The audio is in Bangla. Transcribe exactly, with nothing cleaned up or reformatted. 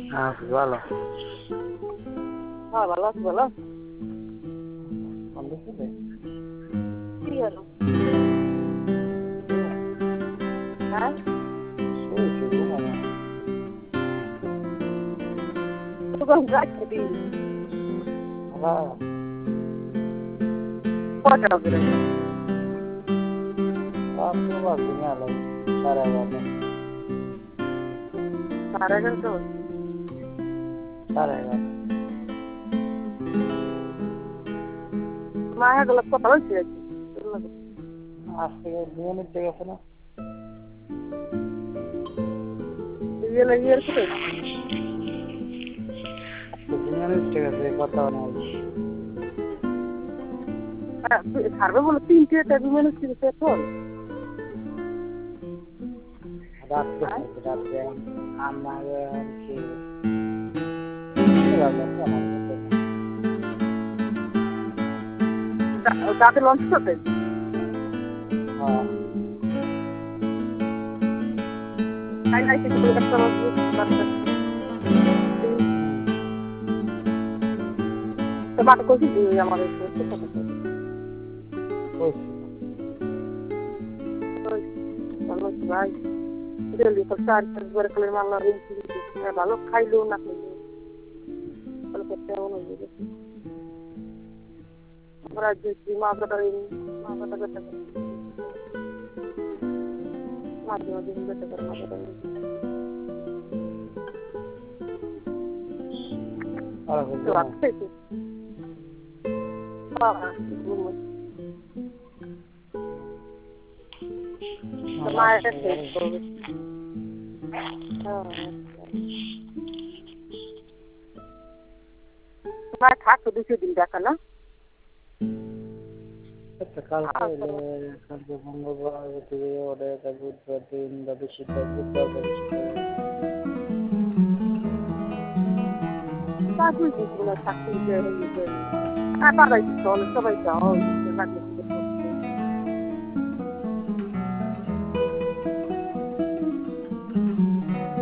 হ্যাঁ, ভালো। হ্যাঁ ভালো আছি। ভালো ভালো ছিলে? কি হলো? হ্যাঁ শুয়েছি, ঘুমাও না। তখন যাচ্ছে দিন হ্যাঁ, কটা করে রাত পুরো ঘুমিয়ে এলাই, সাড়ে এগারোটা। সাড়ে এগারোটা বাজে। সাড়ে এগারোটা। মায়ের গেলে কথা বলছি আর কি। আজ থেকে ঘুমিয়ে নিতে গেছে না? ইয়ে ইয়ের করে আজকে ঘুমিয়ে নিতে গেছে, কথা নাই। ছাড়বে বলে তিনটে টেবিল মেনে ছিল এখন রাত্রে খাইছে, রাত্রে আমার কি আমার সাথে দাঁতে লঞ্চ করতে হ্যাঁ, তাই নাই কিন্তু একটা বাট করছি আমার ভাই রেলি চার পাঁচ বার করে মামলা ভালো খাইলেও না খাইলেও ভালো করতে এমন হয়ে গেছে আমরা যে মাথাটা মাথাটা ব্যথা করে মাঝে মাঝে ব্যথা করে মাথাটা রাখছে মায়ের শেষ করবে তোমার থাকতো দুশো দিন দেখা না কালকে এলে কালকে মঙ্গলবার থেকে ওদের বুধবার দিন বৃহস্পতিবার বুধবার বৃহস্পতিবার তা দুই দিন থাকতে হ্যাঁ পাড়াই চলে সবাই যাও